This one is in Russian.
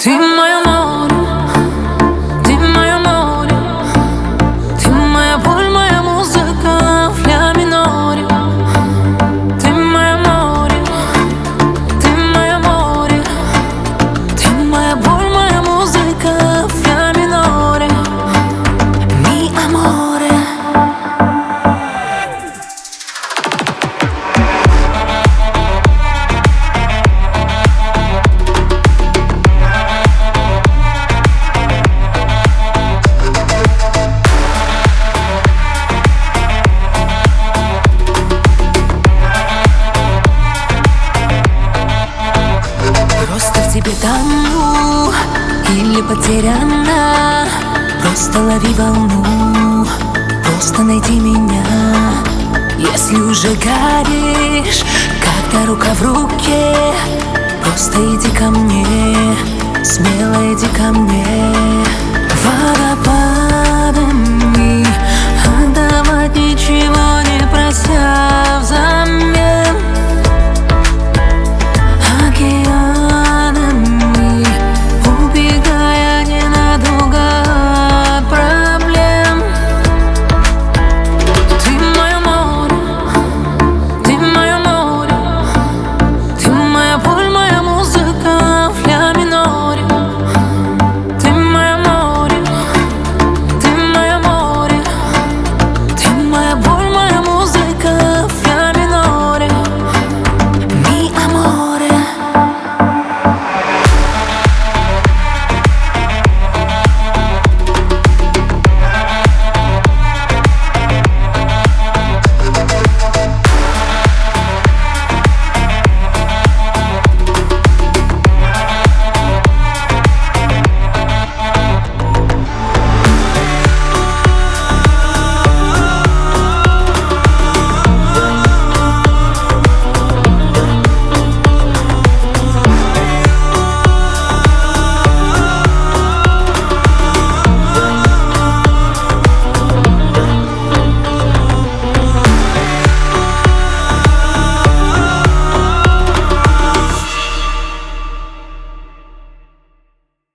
Ты мое море, ты мое море, ты моя боль, моя музыка в ля миноре. Ты мое море, ты мое море, ты моя боль, моя музыка в ля миноре. Mi amore. Просто в тебе тону или потеряна. Просто лови волну, просто найди меня. Если уже горишь, когда рука в руке, просто иди ко мне, смело иди ко мне.